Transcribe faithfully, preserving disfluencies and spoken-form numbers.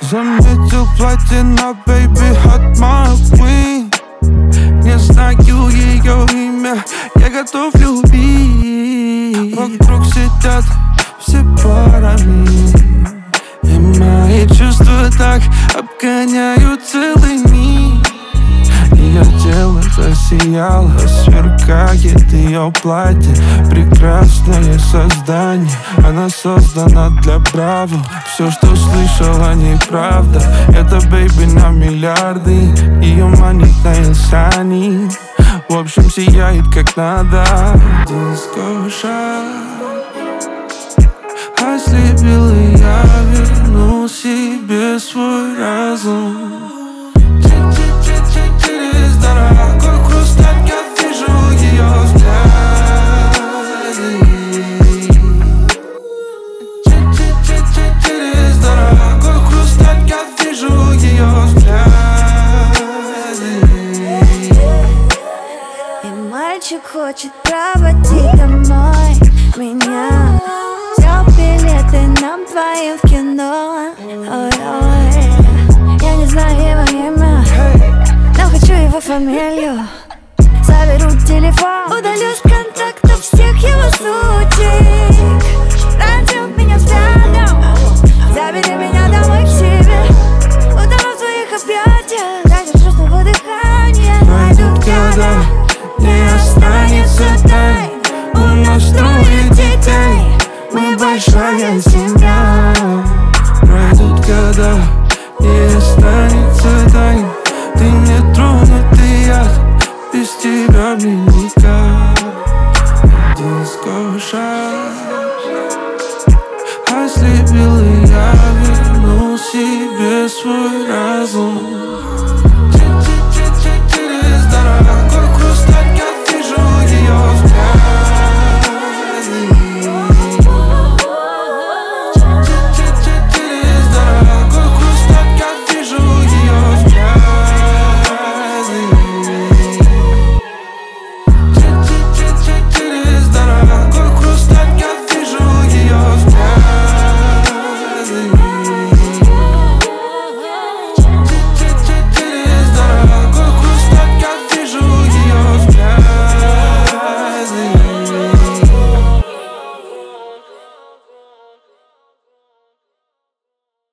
Заметил платье на baby hot my queen. Не знаю ее имя, я готов любить. Вокруг сидят все парами, и мои чувства так обгоняют целый мир. Ее тело засияло, сверкает ее платье. Прекрасное создание, она создана для браво. Все, что слышал о ней, правда. Это бэйби на миллиарды, ее манит на инсани. В общем, сияет как надо. Дискошар ослепил, и я вернул себе свой разум. Дорогой хрусталь, я вижу ее взгляды. Через дорогой хрусталь, я вижу ее взгляды. И мальчик хочет проводить домой меня. Взял билеты нам двоим в кино. Ой-ой. Я не знаю его имя, но хочу его фамилию. Заберу телефон, удалю с контактов всех его сучек. Раньше меня взглядом, забери меня домой к себе. Утону в твоих объятиях, задержу снова дыхание. Пройдут года, не останется тайн. У нас трое детей, мы большая семья. Пройдут года, не останется тайн. Ты не тронутый яд, без тебя мне никак. Дискошар ослепил, и я вернул себе свой разум.